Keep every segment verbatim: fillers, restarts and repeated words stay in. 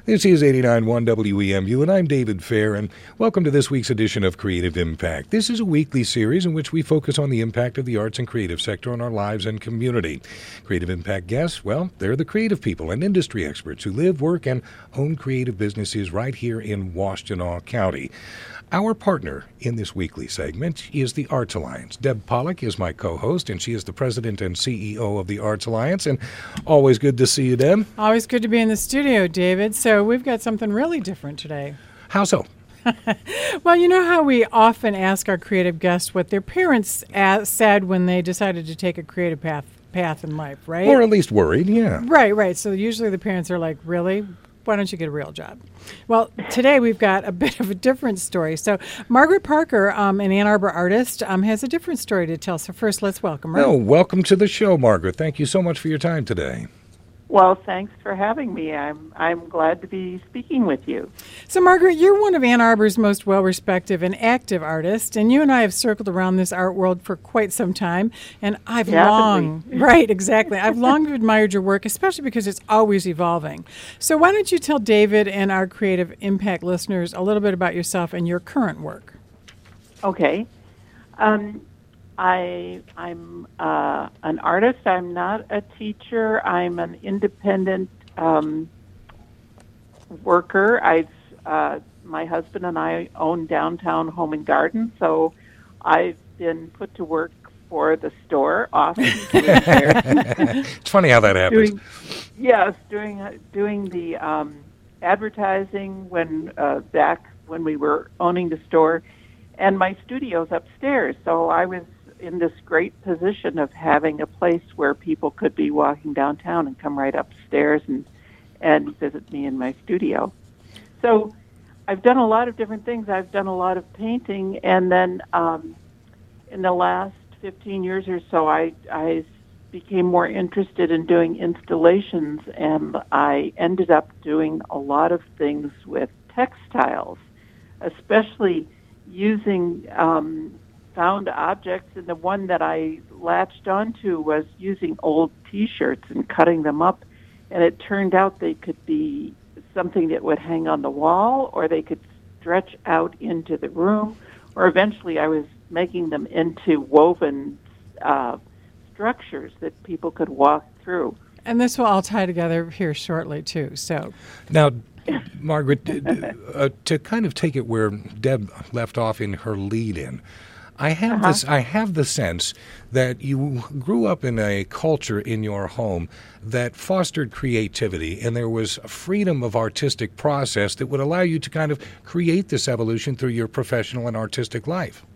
This is eighty-nine point one W E M U, and I'm David Fair, and welcome to this week's edition of Creative Impact. This is a weekly series in which we focus on the impact of the arts and creative sector on our lives and community. Creative Impact guests, well, they're the creative people and industry experts who live, work, and own creative businesses right here in Washtenaw County. Our partner in this weekly segment is the Arts Alliance. Deb Pollock is my co-host, and she is the president and C E O of the Arts Alliance. And always good to see you, Deb. Always good to be in the studio, David. So we've got something really different today. How so? Well, you know how we often ask our creative guests what their parents a- said when they decided to take a creative path path in life, right? Or at least worried, yeah. Right, right. So usually the parents are like, really? Why don't you get a real job? Well, today we've got a bit of a different story. So Margaret Parker, um, an Ann Arbor artist, um, has a different story to tell. So first, let's welcome her. Oh, welcome to the show, Margaret. Thank you so much for your time today. Well, thanks for having me. I'm I'm glad to be speaking with you. So, Margaret, you're one of Ann Arbor's most well-respected and active artists, and you and I have circled around this art world for quite some time, and I've Yeah, long, right, exactly, I've long admired your work, especially because it's always evolving. So why don't you tell David and our Creative Impact listeners a little bit about yourself and your current work? Okay. Um, I, I'm uh, an artist. I'm not a teacher. I'm an independent um, worker. I've uh, my husband and I own Downtown Home and Garden, so I've been put to work for the store often. It's funny how that happens. Doing, yes, doing uh, doing the um, advertising when uh, back when we were owning the store, and my studio's upstairs. So I was in this great position of having a place where people could be walking downtown and come right upstairs and and visit me in my studio. So I've done a lot of different things. I've done a lot of painting, and then um, in the last fifteen years or so, I, I became more interested in doing installations, and I ended up doing a lot of things with textiles, especially using um, found objects. And the one that I latched onto was using old T-shirts and cutting them up, and it turned out they could be something that would hang on the wall, or they could stretch out into the room, or eventually I was making them into woven uh, structures that people could walk through. And this will all tie together here shortly, too. So Now, Margaret, uh, to kind of take it where Deb left off in her lead-in, I have Uh-huh. this. I have the sense that you grew up in a culture in your home that fostered creativity, and there was a freedom of artistic process that would allow you to kind of create this evolution through your professional and artistic life.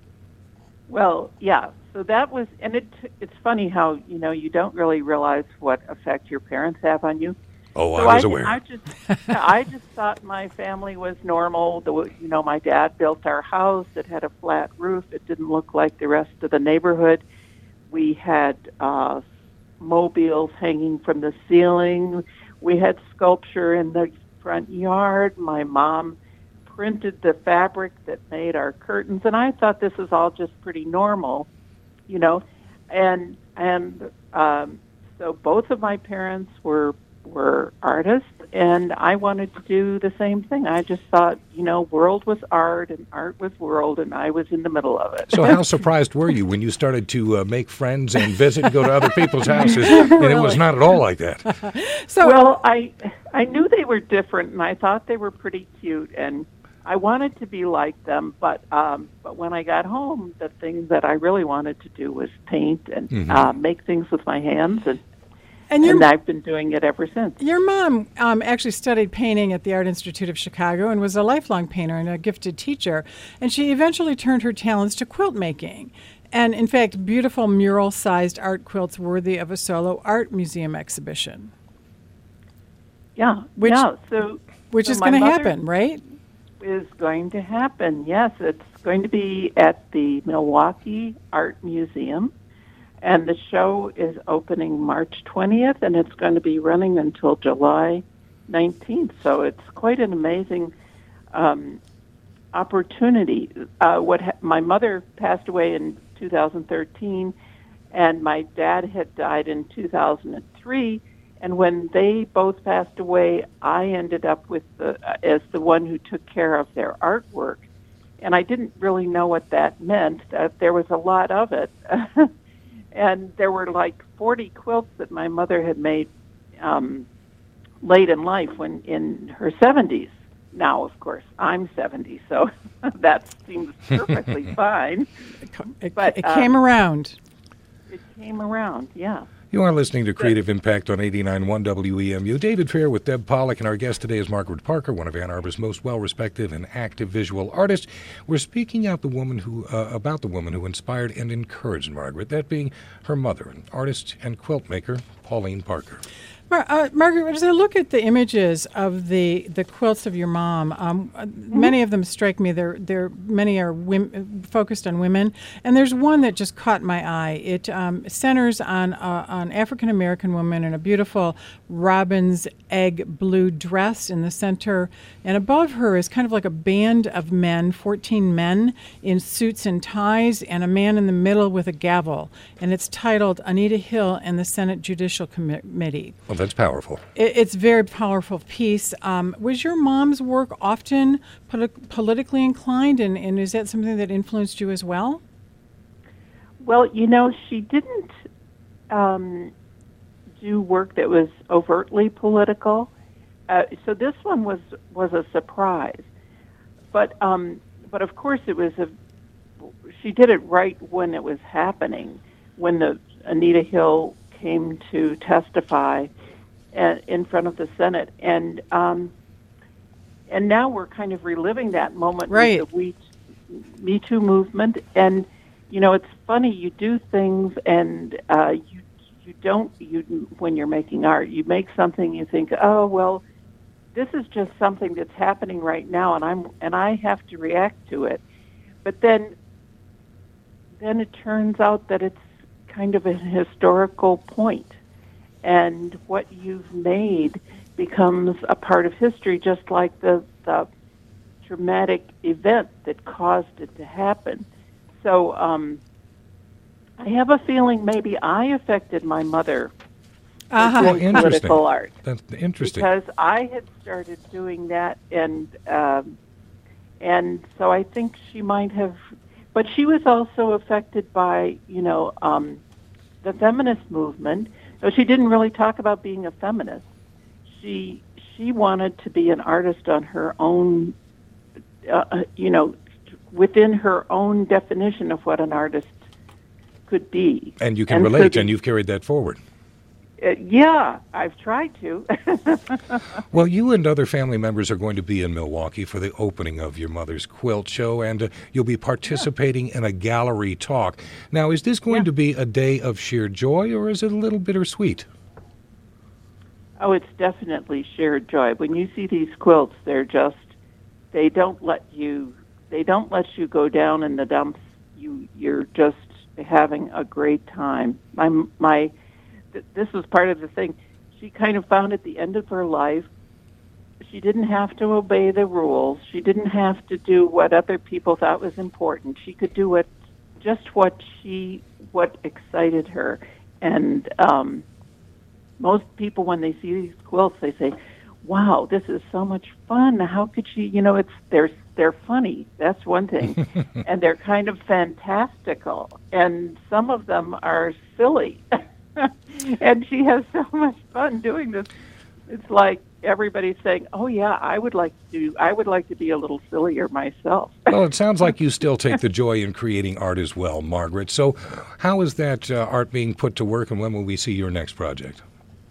Well, yeah. So that was, and it, it's funny how, you know, you don't really realize what effect your parents have on you. Oh, So I was I, aware. I just, I just thought my family was normal. The, you know, my dad built our house. It had a flat roof. It didn't look like the rest of the neighborhood. We had uh, mobiles hanging from the ceiling. We had sculpture in the front yard. My mom printed the fabric that made our curtains, and I thought this was all just pretty normal, you know. And and um, so both of my parents were were artists, and I wanted to do the same thing. I just thought, you know, world was art and art was world, and I was in the middle of it. So how surprised were you when you started to uh, make friends and visit and go to other people's houses, and it was not at all like that? So, Well, I I knew they were different, and I thought they were pretty cute, and I wanted to be like them. But um, but when I got home, the thing that I really wanted to do was paint and Mhm. uh, make things with my hands, and and your and I've been doing it ever since. Your mom um, actually studied painting at the Art Institute of Chicago and was a lifelong painter and a gifted teacher. And she eventually turned her talents to quilt making. And in fact, beautiful mural-sized art quilts worthy of a solo art museum exhibition. Yeah, Which- yeah. So Which so is my going to mother happen, right? Is going to happen. Yes, it's going to be at the Milwaukee Art Museum. And the show is opening March twentieth, and it's going to be running until July nineteenth. So it's quite an amazing um, opportunity. Uh, what ha- my mother passed away in two thousand thirteen, and my dad had died in two thousand three, And when they both passed away, I ended up with the, uh, as the one who took care of their artwork. And I didn't really know what that meant. Uh, there was a lot of it. And there were like forty quilts that my mother had made um, late in life when in her seventies. Now, of course, I'm seventy, so that seems perfectly fine. It, but it um, came around. It came around, yeah. You are listening to Creative Impact on eighty-nine point one W E M U. David Fair with Deb Pollack, and our guest today is Margaret Parker, one of Ann Arbor's most well-respected and active visual artists. We're speaking out the woman who uh, about the woman who inspired and encouraged Margaret, that being her mother, an artist and quilt maker, Pauline Parker. Mar- uh, Margaret, as I look at the images of the, the quilts of your mom, um, mm-hmm. many of them strike me. They're, they're, many are wim- focused on women, and there's one that just caught my eye. It um, centers on uh, an African-American woman in a beautiful robin's egg blue dress in the center, and above her is kind of like a band of men, fourteen men in suits and ties, and a man in the middle with a gavel, and it's titled Anita Hill and the Senate Judicial Committee. Well, that's powerful. It, it's a very powerful piece. Um, was your mom's work often polit- politically inclined, and, and is that something that influenced you as well? Well, you know, she didn't um, do work that was overtly political. Uh, so this one was, was a surprise. But, um, but of course, it was a. She did it right when it was happening, when the Anita Hill came to testify in front of the Senate, and um, and now we're kind of reliving that moment right. with the We, Me Too movement. And you know, it's funny, you do things, and uh, you you don't you when you're making art, you make something, you think, oh well, this is just something that's happening right now, and I'm and I have to react to it. But then then it turns out that it's kind of a historical point. And what you've made becomes a part of history, just like the, the dramatic event that caused it to happen. So um, I have a feeling maybe I affected my mother uh-huh. with doing political art. That's interesting. Because I had started doing that, and um, and so I think she might have. But she was also affected by, you know, um, the feminist movement. So she didn't really talk about being a feminist. She she wanted to be an artist on her own, uh, you know, within her own definition of what an artist could be. And you can and relate, so, and you've carried that forward. Uh, yeah, I've tried to. Well, you and other family members are going to be in Milwaukee for the opening of your mother's quilt show, and uh, you'll be participating yeah. in a gallery talk. Now, is this going yeah. to be a day of sheer joy, or is it a little bittersweet? Oh, it's definitely shared joy. When you see these quilts, they're just, they don't let you, they don't let you go down in the dumps. You, you're just having a great time. My, my, this was part of the thing. She kind of found at the end of her life, she didn't have to obey the rules. She didn't have to do what other people thought was important. She could do what, just what she, what excited her. And um, most people, when they see these quilts, they say, "Wow, this is so much fun. How could she?" You know, it's they're they're funny. That's one thing, and they're kind of fantastical. And some of them are silly. And she has so much fun doing this. It's like everybody's saying, "Oh yeah, I would like to do, I would like to be a little sillier myself." Well, it sounds like you still take the joy in creating art as well, Margaret. So how is that uh, art being put to work, and when will we see your next project?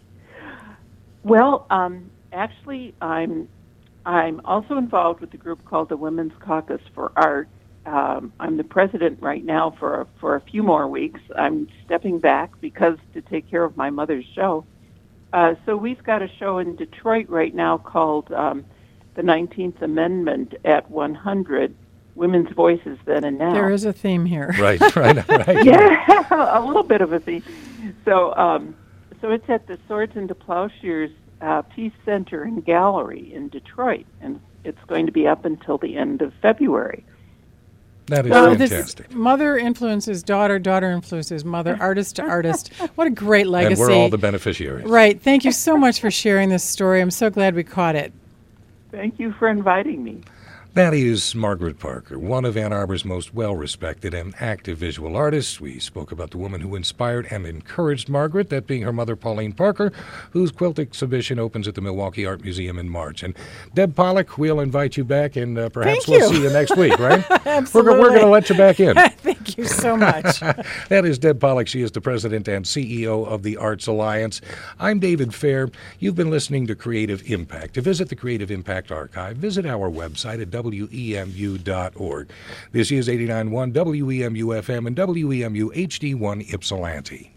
Well, um, actually, I'm I'm also involved with a group called the Women's Caucus for Art. Um, I'm the president right now for for a few more weeks. I'm stepping back because to take care of my mother's show. Uh, so we've got a show in Detroit right now called um, the nineteenth Amendment at one hundred, Women's Voices Then and Now. There is a theme here. Right, right, right. Yeah, a little bit of a theme. So, um, so it's at the Swords into Plowshares uh, Peace Center and Gallery in Detroit, and it's going to be up until the end of February. That is Well, fantastic. this mother influences daughter, daughter influences mother, artist to artist. What a great legacy. And we're all the beneficiaries. Right. Thank you so much for sharing this story. I'm so glad we caught it. Thank you for inviting me. That is Margaret Parker, one of Ann Arbor's most well-respected and active visual artists. We spoke about the woman who inspired and encouraged Margaret, that being her mother, Pauline Parker, whose quilt exhibition opens at the Milwaukee Art Museum in March. And Deb Pollock, we'll invite you back, and uh, perhaps Thank we'll you. see you next week, right? Absolutely. We're, we're going to let you back in. Thank you so much. That is Deb Pollock. She is the president and C E O of the Arts Alliance. I'm David Fair. You've been listening to Creative Impact. To visit the Creative Impact Archive, visit our website at W E M U dot org. This is eighty-nine point one W E M U F M and W E M U H D one Ypsilanti.